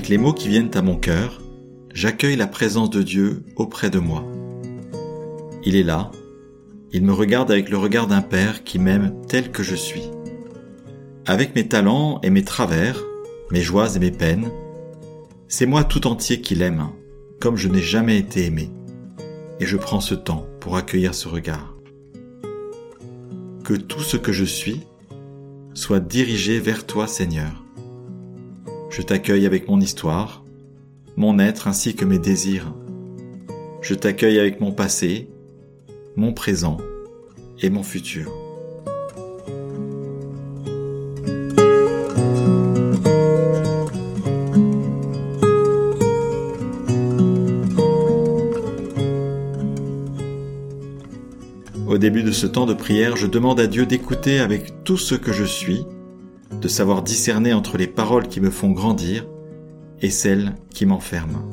Avec les mots qui viennent à mon cœur, j'accueille la présence de Dieu auprès de moi. Il est là, il me regarde avec le regard d'un père qui m'aime tel que je suis. Avec mes talents et mes travers, mes joies et mes peines, c'est moi tout entier qui l'aime, comme je n'ai jamais été aimé. Et je prends ce temps pour accueillir ce regard. Que tout ce que je suis soit dirigé vers toi, Seigneur. Je t'accueille avec mon histoire, mon être ainsi que mes désirs. Je t'accueille avec mon passé, mon présent et mon futur. Au début de ce temps de prière, je demande à Dieu d'écouter avec tout ce que je suis, de savoir discerner entre les paroles qui me font grandir et celles qui m'enferment.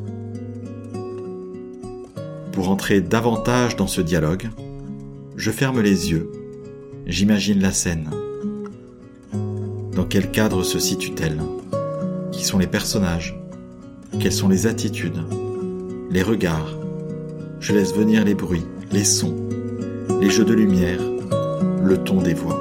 Pour entrer davantage dans ce dialogue, je ferme les yeux, j'imagine la scène. Dans quel cadre se situe-t-elle? Qui sont les personnages? Quelles sont les attitudes? Les regards? Je laisse venir les bruits, les sons, les jeux de lumière, le ton des voix.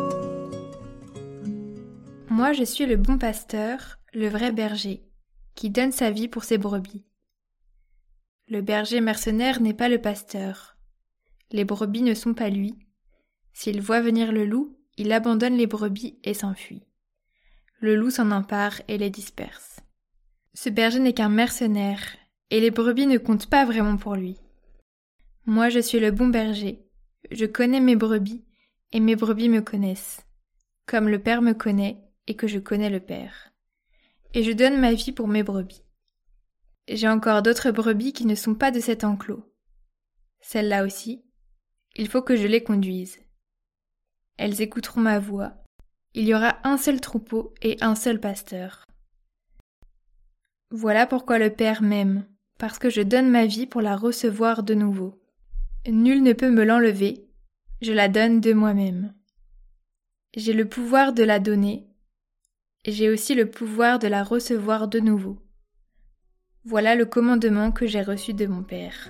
Moi, je suis le bon pasteur, le vrai berger, qui donne sa vie pour ses brebis. Le berger mercenaire n'est pas le pasteur. Les brebis ne sont pas lui. S'il voit venir le loup, il abandonne les brebis et s'enfuit. Le loup s'en empare et les disperse. Ce berger n'est qu'un mercenaire, et les brebis ne comptent pas vraiment pour lui. Moi, je suis le bon berger. Je connais mes brebis, et mes brebis me connaissent, comme le Père me connaît et que je connais le Père. Et je donne ma vie pour mes brebis. J'ai encore d'autres brebis qui ne sont pas de cet enclos. Celles-là aussi, il faut que je les conduise. Elles écouteront ma voix. Il y aura un seul troupeau et un seul pasteur. Voilà pourquoi le Père m'aime, parce que je donne ma vie pour la recevoir de nouveau. Nul ne peut me l'enlever, je la donne de moi-même. J'ai le pouvoir de la donner, j'ai aussi le pouvoir de la recevoir de nouveau. Voilà le commandement que j'ai reçu de mon Père.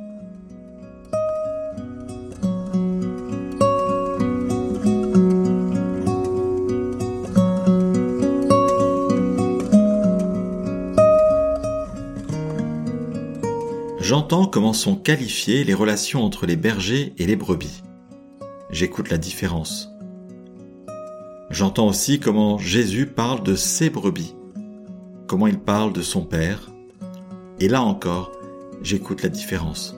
J'entends comment sont qualifiées les relations entre les bergers et les brebis. J'écoute la différence. J'entends aussi comment Jésus parle de ses brebis, comment il parle de son Père, et là encore, j'écoute la différence.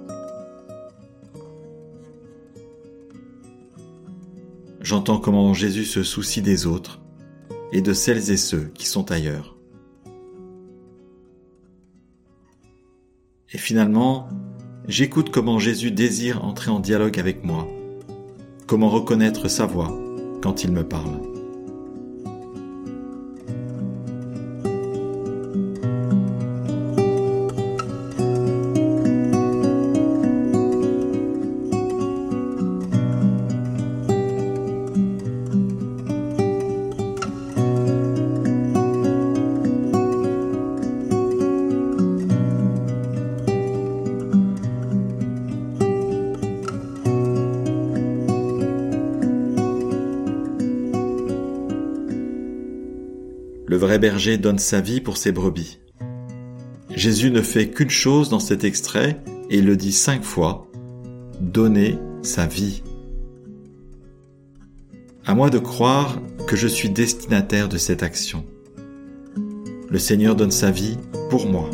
J'entends comment Jésus se soucie des autres et de celles et ceux qui sont ailleurs. Et finalement, j'écoute comment Jésus désire entrer en dialogue avec moi, comment reconnaître sa voix quand il me parle. Le vrai berger donne sa vie pour ses brebis. Jésus ne fait qu'une chose dans cet extrait et il le dit 5 fois, donner sa vie. À moi de croire que je suis destinataire de cette action. Le Seigneur donne sa vie pour moi.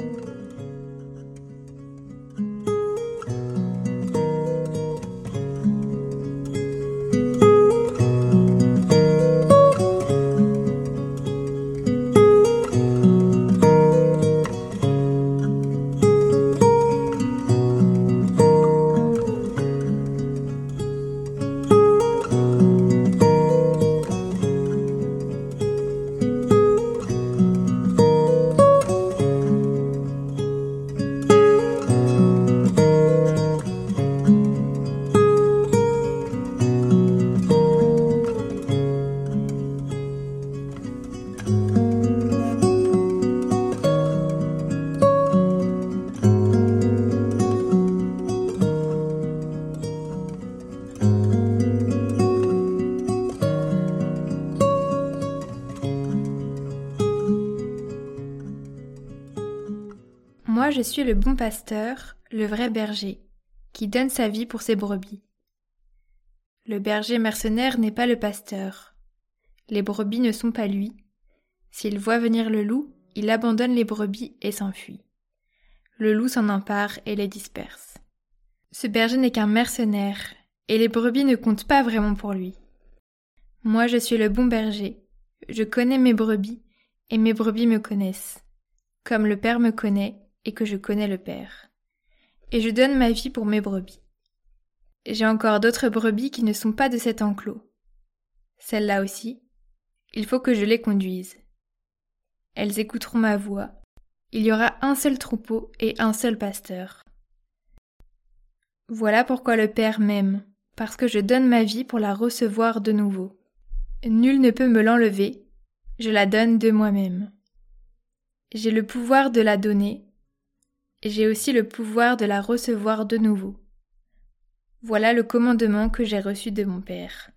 Moi je suis le bon pasteur, le vrai berger, qui donne sa vie pour ses brebis. Le berger mercenaire n'est pas le pasteur. Les brebis ne sont pas lui. S'il voit venir le loup, il abandonne les brebis et s'enfuit. Le loup s'en empare et les disperse. Ce berger n'est qu'un mercenaire, et les brebis ne comptent pas vraiment pour lui. Moi je suis le bon berger, je connais mes brebis, et mes brebis me connaissent, comme le Père me connaît et que je connais le Père. Et je donne ma vie pour mes brebis. J'ai encore d'autres brebis qui ne sont pas de cet enclos. Celles-là aussi, il faut que je les conduise. Elles écouteront ma voix. Il y aura un seul troupeau et un seul pasteur. Voilà pourquoi le Père m'aime, parce que je donne ma vie pour la recevoir de nouveau. Nul ne peut me l'enlever, je la donne de moi-même. J'ai le pouvoir de la donner, j'ai aussi le pouvoir de la recevoir de nouveau. Voilà le commandement que j'ai reçu de mon Père.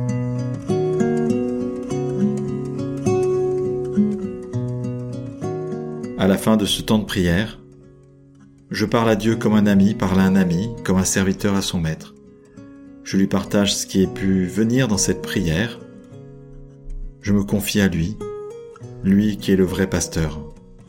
À la fin de ce temps de prière, je parle à Dieu comme un ami parle à un ami, comme un serviteur à son maître. Je lui partage ce qui est pu venir dans cette prière. Je me confie à lui, lui qui est le vrai pasteur.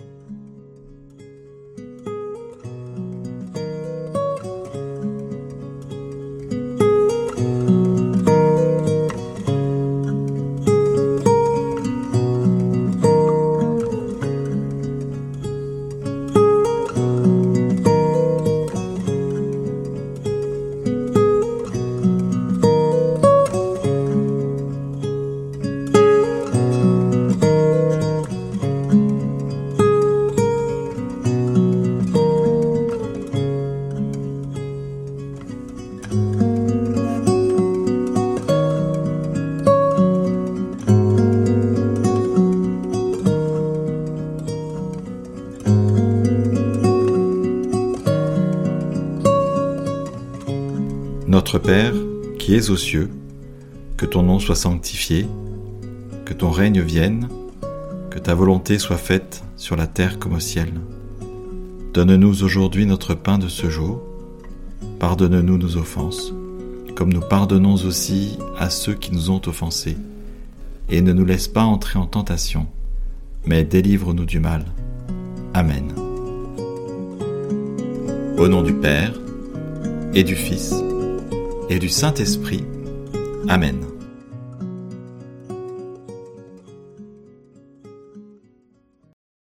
Notre Père, qui es aux cieux, que ton nom soit sanctifié, que ton règne vienne, que ta volonté soit faite sur la terre comme au ciel. Donne-nous aujourd'hui notre pain de ce jour. Pardonne-nous nos offenses, comme nous pardonnons aussi à ceux qui nous ont offensés. Et ne nous laisse pas entrer en tentation, mais délivre-nous du mal. Amen. Au nom du Père, et du Fils, et du Saint-Esprit. Amen.